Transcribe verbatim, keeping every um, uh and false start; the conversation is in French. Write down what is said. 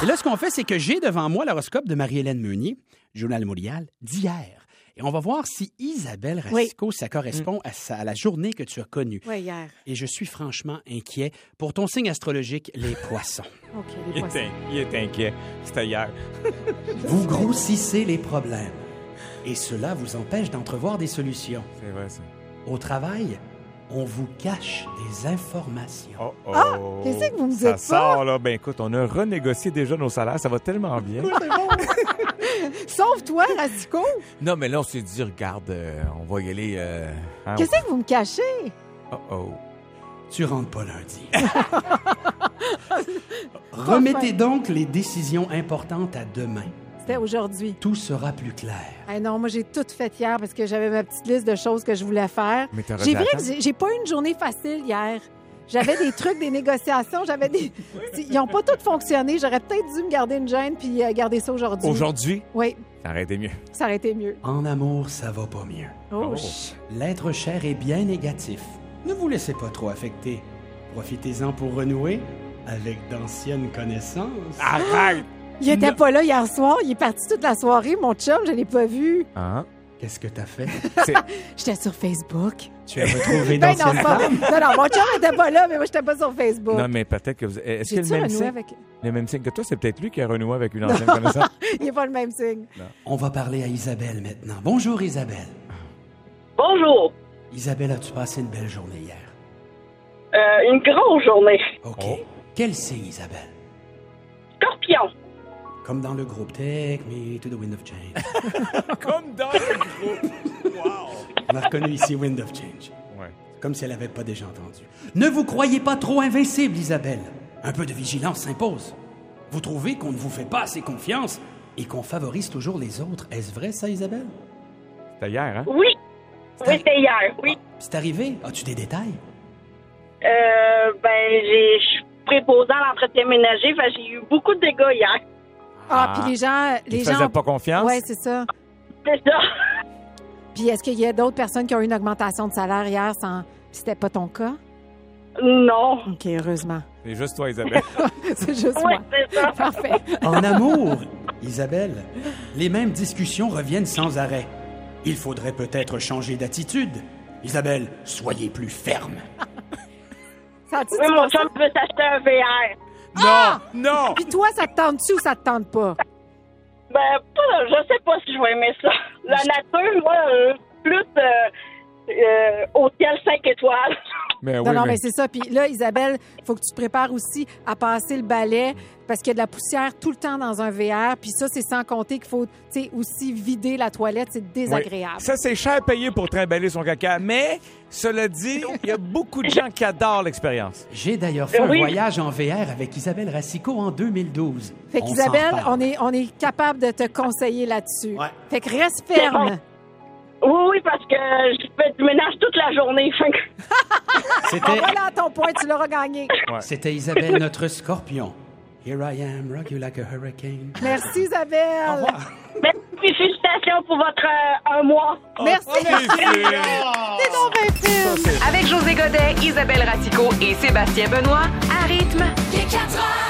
Et là, ce qu'on fait, c'est que j'ai devant moi l'horoscope de Marie-Hélène Meunier, du Journal de Montréal, d'hier. Et on va voir si Isabelle Racicot, oui. ça correspond à, sa, à la journée que tu as connue. Oui, hier. Et je suis franchement inquiet pour ton signe astrologique, les poissons. OK, les poissons. Il est, in- il est inquiet. C'était hier. Vous grossissez les problèmes. Et cela vous empêche d'entrevoir des solutions. C'est vrai, ça. Au travail, on vous cache des informations. Oh, oh. Ah! Qu'est-ce que vous me dites Ça pas? sort, là. Ben écoute, on a renégocié déjà nos salaires. Ça va tellement bien. Sauf toi, Racicot. Non, mais là, on s'est dit, regarde, euh, on va y aller... Euh, hein, Qu'est-ce que vous me cachez? Oh, oh. Tu rentres pas lundi. Remettez donc les décisions importantes à demain. C'était aujourd'hui. Tout sera plus clair. Hey non, moi, j'ai tout fait hier parce que j'avais ma petite liste de choses que je voulais faire. Mais t'aurais J'ai dû vrai que attendre. j'ai, j'ai pas eu une journée facile hier. J'avais des trucs, des négociations, j'avais des... Ils n'ont pas tous fonctionné. J'aurais peut-être dû me garder une gêne puis euh, garder ça aujourd'hui. Aujourd'hui, Oui, ça aurait été mieux. ça aurait été mieux. En amour, ça va pas mieux. Oh, Oh. ch- L'être cher est bien négatif. Ne vous laissez pas trop affecter. Profitez-en pour renouer avec d'anciennes connaissances. Arrête! Il était pas là hier soir. Il est parti toute la soirée. Mon chum, je l'ai pas vu. Hein? Qu'est-ce que t'as fait? C'est... J'étais sur Facebook. Tu as retrouvé Ben non, d'anciennes c'est pas... femmes? non, non, mon chum était pas là, mais moi, j'étais pas sur Facebook. Non, mais peut-être que vous... Est-ce que le J'ai-tu même, renoué signe... avec... le même signe que toi, c'est peut-être lui qui a renoué avec une ancienne connaissance? Il n'est pas le même signe. On va parler à Isabelle maintenant. Bonjour Isabelle. Bonjour. Isabelle, as-tu passé une belle journée hier? Euh, une grosse journée. OK. Oh. Quel signe, Isabelle? Scorpion. Comme dans le groupe Take Me to the Wind of Change. Comme dans le groupe! Wow! On a reconnu ici Wind of Change. Ouais. Comme si elle n'avait pas déjà entendu. Ne vous croyez pas trop invincible, Isabelle. Un peu de vigilance s'impose. Vous trouvez qu'on ne vous fait pas assez confiance et qu'on favorise toujours les autres. Est-ce vrai, ça, Isabelle? C'était hier, hein? Oui. Oui, c'était hier, oui. C'est arrivé? As-tu des détails? Euh, ben, j'ai, je suis préposée à l'entretien ménager, fait que j'ai eu beaucoup de dégâts hier. Ah, Ah. puis les gens... Ils Les te gens... faisaient pas confiance? Oui, c'est ça. C'est ça. Puis est-ce qu'il y a d'autres personnes qui ont eu une augmentation de salaire hier sans... C'était pas ton cas? Non. OK, heureusement. C'est juste toi, Isabelle. C'est juste Oui, moi. c'est ça. Parfait. En amour, Isabelle, les mêmes discussions reviennent sans arrêt. Il faudrait peut-être changer d'attitude. Isabelle, soyez plus ferme. Ça a-tu Oui, dit mon pas ça? chum veut s'acheter un V R. Ah! Non! Non! Puis toi, ça te tente-tu ou ça te tente pas? Ben, pas, je sais pas si je vais aimer ça. La nature, moi, euh, plus euh, euh, hôtel cinq étoiles. Mais Non, oui, non, mais... mais c'est ça. Puis là, Isabelle, il faut que tu te prépares aussi à passer le balai parce qu'il y a de la poussière tout le temps dans un V R. Puis ça, c'est sans compter qu'il faut, tu sais, aussi vider la toilette. C'est Oui. désagréable. Ça, c'est cher payé pour trimballer son caca. Mais, cela dit, il y a beaucoup de gens qui adorent l'expérience. J'ai d'ailleurs fait Oui. un voyage en V R avec Isabelle Racicot en deux mille douze. Fait On qu'Isabelle, s'en parle. on est, on est capable de te conseiller là-dessus. Ouais. Fait que reste ferme. Oui, oui, parce que je fais du ménage toute la journée. Fait que- C'était, Voilà ton point, tu l'auras gagné. c'était Isabelle, notre scorpion. Here I am, rock you like a hurricane. Merci, Isabelle. Au revoir. Merci, félicitations pour votre euh, un mois. Merci. Oh, T'es donc bien fine. Avec José Godet, Isabelle Ratico et Sébastien Benoît, à rythme. Les quatre heures.